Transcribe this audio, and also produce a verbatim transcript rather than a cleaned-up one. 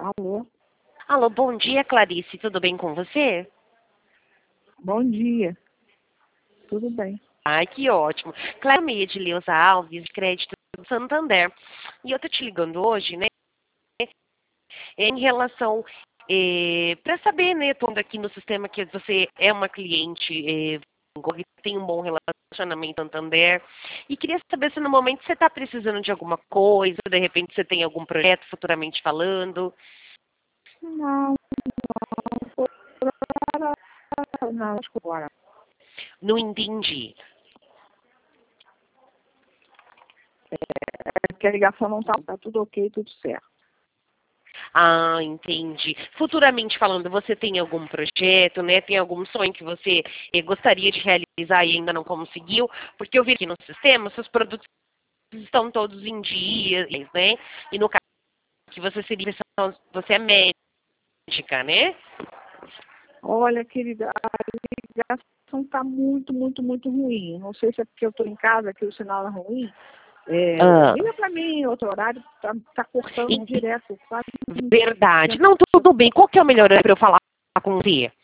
Alô? Alô, bom dia, Clarice. Tudo bem com você? Bom dia. Tudo bem. Ai, que ótimo. Claro, meia de Leusa Alves, de crédito do Santander. E eu tô te ligando hoje, né, em relação, para saber, né, tô aqui no sistema que você é uma cliente, eh, que tem um bom relacionamento com Santander. E queria saber se no momento você está precisando de alguma coisa, de repente você tem algum projeto futuramente falando. Não, não, não, não, agora. Não entendi. É que a ligação não tá, tá tudo ok, tudo certo. Ah, entendi. Futuramente falando, você tem algum projeto, né? Tem algum sonho que você eh, gostaria de realizar e ainda não conseguiu? Porque eu vi aqui no sistema, seus produtos estão todos em dias, né? E no caso que você seria, você é médica, né? Olha, querida, a ligação tá muito, muito, muito ruim. Não sei se é porque eu tô em casa, que o sinal é ruim. É, Ah, liga pra mim, outro horário, tá, tá cortando em- direto. Quase. verdade. Não, tudo bem. Qual que é o melhor horário para eu falar com você?